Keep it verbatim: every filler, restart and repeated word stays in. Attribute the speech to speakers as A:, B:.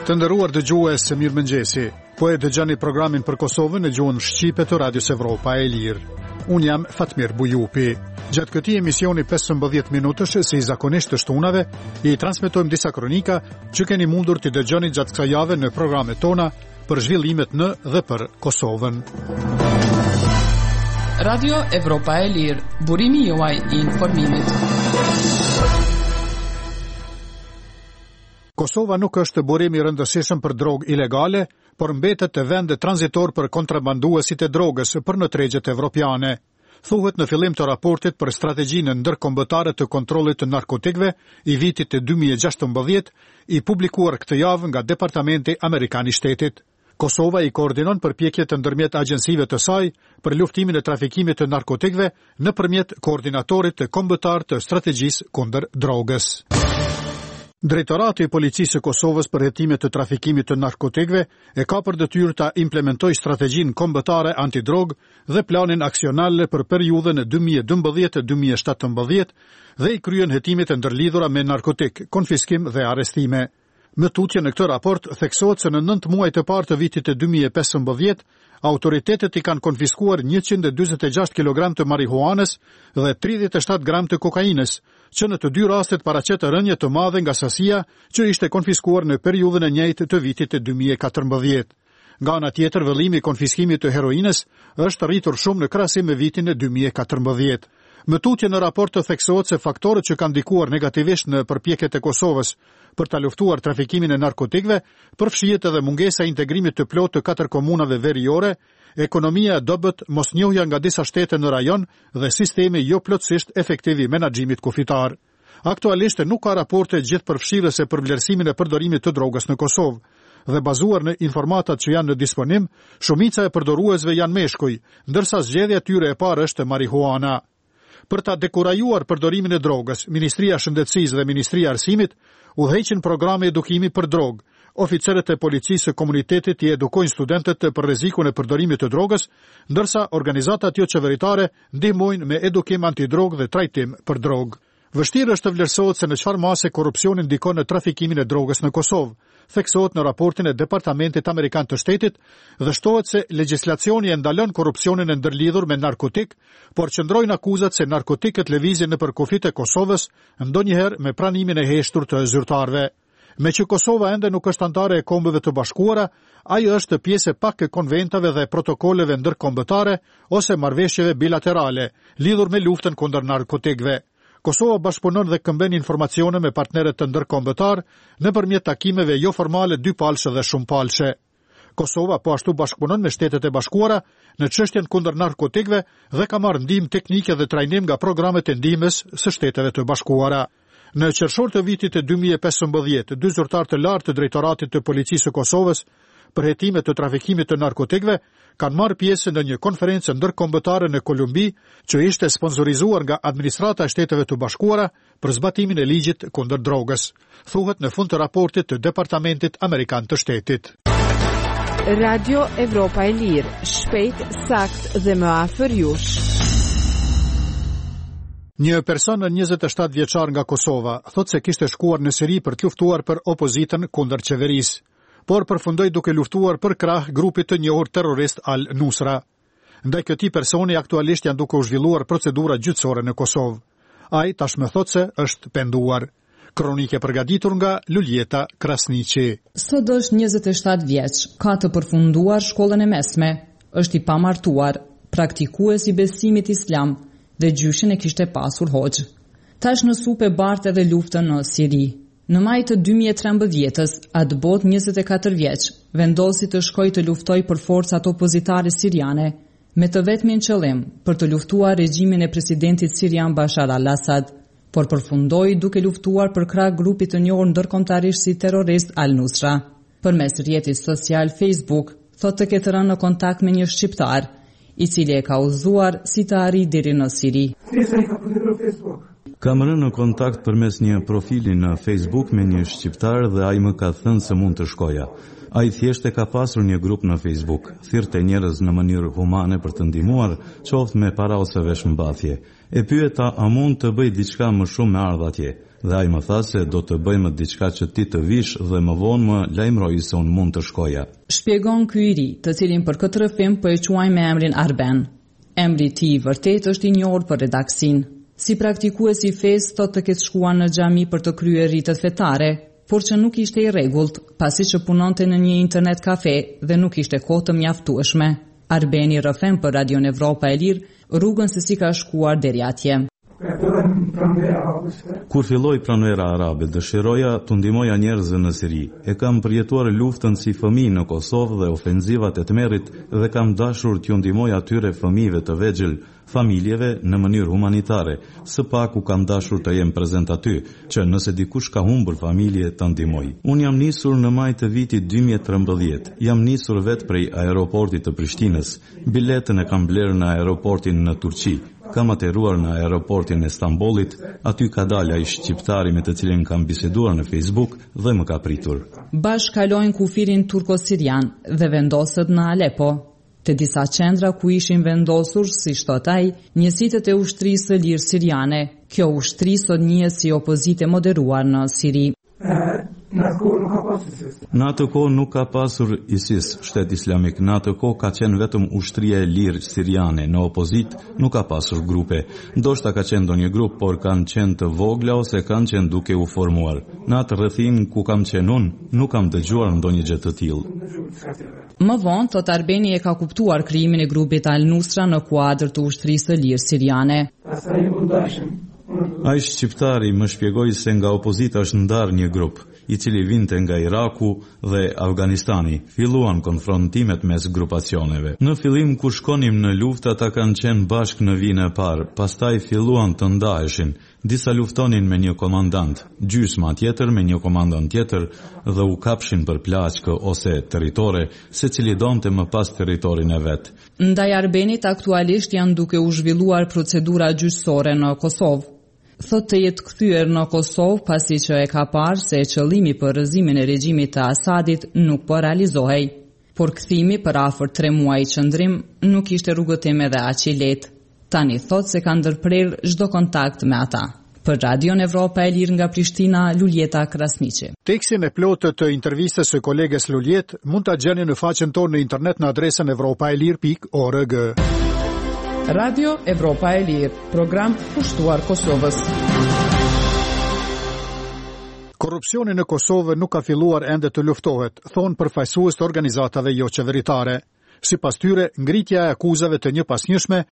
A: Të nderuar dëgjues, mirëmëngjesi. Po e dëgjoni programin për Kosovën në gjuhën shqipe të Radios Evropa e Lirë. Unë jam Fatmir Bujupi. Gjatë këtij emisioni pesëmbëdhjetë minutësh, si zakonisht të shtunave, i transmetojmë disa kronika që keni mundur të dëgjoni gjatë kësaj jave në programet tona për zhvillimet në dhe për Kosovën.
B: Radio Evropa e Lirë, burimi juaj i informimit.
A: Kosova nuk është burim i rëndësishëm për drogë ilegale, por mbetet të vend tranzitor për kontrabanduesit e drogës për në tregjet evropiane. Thuhet në fillim të raportit për strategjinë ndërkombëtare të kontrollit të narkotikëve i vitit të dy mijë e gjashtëmbëdhjetë, i publikuar këtë javë nga Departamenti Amerikan i Shtetit. Kosova i koordinon përpjekjet ndërmjet agjensive të saj për luftimin e trafikimit të narkotikëve nëpërmjet koordinatorit të kombëtar të strategjisë kundër drogës. Drejtorati i Policisë së Kosovës për hetimet të trafikimit të narkotikëve e ka për detyrë ta implementojë strategjinë kombëtare antidrogë dhe planin aksional për periudhën e dy mijë e dymbëdhjetë - dy mijë e shtatëmbëdhjetë dhe i kryen hetimet e ndërlidhura me narkotik, konfiskim dhe arrestime. Më tutje në këtë raport theksohet se në nëntë muaj të parë të vitit të dy mijë e pesëmbëdhjetë, autoritetet i kanë konfiskuar njëqind e dyzet e gjashtë kilogram të marihuanës dhe tridhjetë e shtatë gram të kokainës, që në të dy rastet paraqet rënje të madhe nga sasia që ishte konfiskuar në periudhën e njëjtë të vitit të dy mijë e katërmbëdhjetë. Nga ana tjetër, vëllimi i konfiskimit të heroinës është rritur shumë në krahasim me vitin e dy mijë e katërmbëdhjetë. Më tutje në raport të theksohet se faktorët që kanë ndikuar negativisht në përpjekjet e Kosovës për ta luftuar trafikimin e narkotikëve përfshihet edhe mungesa e integrimit të plotë të katër komunave veriore, ekonomia e dobët, mosnjohja nga disa shtete në rajon dhe sistemi jo plotësisht efektiv i menaxhimit kufitar. Aktualisht nuk ka raporte gjithëpërfshirëse për vlerësimin e përdorimit të drogës në Kosovë dhe bazuar në informatat që janë në disponim, shumica e përdoruesve janë meshkuj, ndërsa zgjedhja e tyre e parë është marihuana. Për ta dekurajuar përdorimin e drogës, Ministria e Shëndetësisë dhe Ministria e Arsimit udhëheqin programe edukimi për drogë. Oficerët e policisë së komunitetit i edukojnë studentët për rrezikun e përdorimit të drogës, ndërsa organizatat jo qeveritare ndihmojnë me edukim antidrogë dhe trajtim për drogë. Vështirë është të vlerësohet se në çfarë mase korrupsioni ndikon në trafikimin e drogës në Kosovë, theksohet në raportin e Departamentit Amerikan të Shtetit dhe shtohet se legjislacioni e ndalon korrupsionin e ndërlidhur me narkotik, por qëndrojnë akuzat se narkotikët lëvizin nëpër kufit e Kosovës, ndonjëherë me pranimin e heshtur të zyrtarëve. Me që Kosova ende nuk është antare e Kombëve të Bashkuara, ajo është pjesë e pak e konventave dhe protokolleve ndërkombëtare ose marrëveshjeve bilaterale lidhur me luftën kundër narkotikëve. Kosova bashkëpunon dhe këmben informacione me partnerët të ndërkombëtar nëpërmjet takimeve jo formale dypalëshe dhe shumëpalëshe. Kosova po ashtu bashkëpunon me Shtetet e Bashkuara në çështjen kundër narkotikëve dhe ka marrë ndihmë teknike dhe trajnim nga programet e ndihmës së Shteteve të Bashkuara. Në qershor të vitit të dy mijë e pesëmbëdhjetë, dy zyrtarë të lartë të Drejtoratit të Policisë së Kosovës për hetimet të trafikimit të narkotikëve kanë marrë pjesë në një konferencë ndërkombëtare në Kolumbi që ishte sponsorizuar nga Administrata e Shteteve të Bashkuara për zbatimin e ligjit kundër drogës, thuhet në fund të raportit të Departamentit Amerikan të Shtetit.
C: Radio Evropa e Lirë, shpejt, sakt dhe më afër jush.
A: Një person në njëzet e shtatë vjeçar nga Kosova thot se kishte shkuar në Siri për të luftuar për opozitën kundër qeverisë, por përfundoi duke luftuar për krah grupit të njohur terrorist Al-Nusra. Ndaj këtij personi aktualisht janë duke u zhvilluar procedura gjyqësore në Kosovë. Ai tashmë thot se është penduar. Kronike përgatitur nga Luljeta Krasniqi.
D: Sot është njëzet e shtatë vjeç, ka të përfunduar shkollën e mesme, është i pamartuar, praktikues i besimit islam dhe gjyshin e kishte pasur hoxh. Tash në supe bartë edhe luftën në Siri. Në maj të dy mijë e trembëdhjetës, atë bot njëzet e katër vjeç, vendosi të shkoj të luftoj për forcat opozitare siriane, me të vetmin qëllim për të luftuar regjimin e presidentit sirian Bashar al-Assad, por përfundoi duke luftuar për krah grupit të njohur ndërkombëtarisht si terrorist Al-Nusra. Përmes rrjetit social Facebook, thotë të ketë rënë në kontakt me një shqiptar, i cili e ka udhëzuar si të arrijë deri në Siri.
E: Kam rënë në kontakt përmes një profili në Facebook me një shqiptar dhe ai më ka thënë se mund të shkoja. Ai thjesht e ka pasur një grup në Facebook, thirrte njerëz në mënyrë humane për të ndihmuar, qoftë me para ose vesh mbathje. E pyeta a mund të bëj diçka më shumë me ardha atje. dhe ai më tha se do të bëjmë diçka që ti të vish dhe më vonë më lajmëroi se unë mund të shkoja.
D: Shpjegon ky i ri, të cilin për këtë rrëfim po e quajmë me emrin Arben. Emri i tij vërtet është i njohur për redaksin. Si praktikues i fesë thotë të ketë shkuar në xhami për të kryer ritet fetare, por që nuk ishte i rregullt, pasi që punonte në një internet kafe dhe nuk ishte kohë të mjaftueshme. Arbeni rrëfem për Radion Evropa e Lirë rrugën se si ka shkuar deri atje.
E: Kur filloi pranvera arabe, dëshiroja të ndihmoja njerëzve në Siri. E kam përjetuar luftën si fëmijë në Kosovë dhe ofenzivat e tmerrit dhe kam dashur t'ju ndihmoj atyre fëmijëve të vegjël, familjeve në mënyrë humanitare. Së paku kam dashur të jem prezent aty, që nëse dikush ka humbur familje të ndihmoj. Unë jam nisur në maj të vitit dy mijë e trembëdhjetë. Jam nisur vetë prej aeroportit të Prishtinës. Biletën e kam blerë në aeroportin në Turqi. Kam ateruar në aeroportin e Stambollit, aty ka dalë ai shqiptari me të cilin kam biseduar në Facebook dhe më ka pritur.
D: Bashkë kalojnë kufirin turko-sirian dhe vendoset në Alepo, të disa qendra ku ishin vendosur, si thot ai, njësitë e ushtrisë së lirë siriane. Kjo ushtri sot njihet si opozitë moderuar në Siri.
E: Në atë kohë nuk ka pasur ISIS, shtet islamik. Në atë kohë ka qenë vetëm ushtria e lirë siriane. Në opozit nuk ka pasur grupe. Ndoshta ka qenë ndonjë grup, por kanë qenë të vogla ose kanë qenë duke u formuar. Në atë rrethim ku kam qenë unë, nuk kam dëgjuar ndonjë gjë të tillë.
D: Më vonë, thot Arbeni e ka kuptuar krijimin e grupit Al-Nusra në kuadër të ushtrisë së lirë siriane.
E: Ai shqiptari më shpjegoi se nga opozita është ndarë një grup, i cili vinte nga Iraku dhe Afganistani. Filluan konfrontimet mes grupacioneve. Në fillim kur shkonim në luftë ata kanë qenë bashkë në vinë e parë, pastaj filluan të ndaheshin. Disa luftonin me një komandant, gjysma tjetër me një komandant tjetër dhe u kapshin për plaçkë ose territore, secili donte më pas territorin e vet.
D: Ndaj Arbenit aktualisht janë duke u zhvilluar procedura gjyqësore në Kosovë. Thot të jetë kthyer në Kosovë pasi që e ka parë se qëllimi për rrëzimin e regjimit të Asadit nuk po realizohej, por kthimi për afër tre muaj qëndrim nuk ishte rrugëtim edhe aq i lehtë. Tani thot se ka ndërprerë çdo kontakt me ata. Për Radion Evropa e Lirë nga Prishtina, Luljeta Krasniqi.
A: Tekstin e plotë të intervistës së koleges Luljet mund ta gjeni në faqen tonë në internet në adresën evropaelir pikë org.
B: Radio Evropa e Lirë, program pushtuar Kosovës.
A: Korrupsioni në Kosovë nuk ka filluar ende të luftohet, thonë përfaqësues të organizatave jo qeveritare. Sipas tyre, ngritja e akuzave të njëpasnjëshme